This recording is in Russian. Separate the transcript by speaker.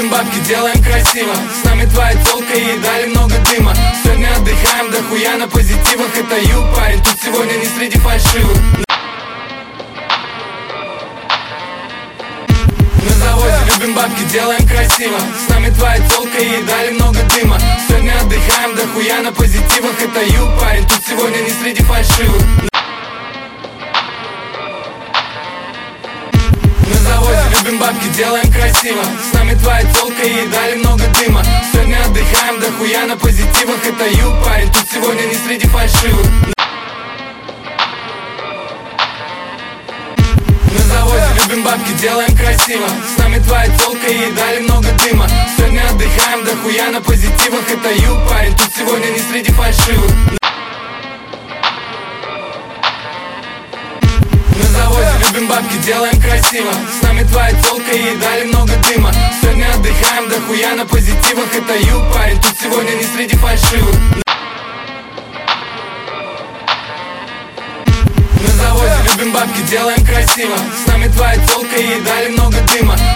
Speaker 1: любим бабки, делаем красиво. С нами твоя тёлка и дали много дыма. Сегодня отдыхаем дохуя на позитивах. Это юг, парень, тут сегодня не среди фальшивых. На заводе любим бабки, делаем красиво. С нами твоя тёлка и дали много дыма. Сегодня отдыхаем дохуя на позитивах. Это юг, парень, тут сегодня не среди фальшивых. На заводе любим бабки, делаем красиво. С нами твоя тёлка и дали много дыма. Сегодня отдыхаем дохуя на позитивах. Это юг, парень, тут сегодня не среди фальшивых. На заводе любим бабки, делаем красиво. С нами твоя тёлка и дали много дыма. Сегодня отдыхаем дохуя на позитивах. Это юг, парень, тут сегодня не среди фальшивых. На заводе любим бабки, делаем красиво. С нами твоя тёлка и дали много дыма. Сегодня отдыхаем дохуя на позитивах. Это юг, парень, тут сегодня не среди фальшивых. На заводе любим бабки, делаем красиво. С нами твоя тёлка и дали много дыма.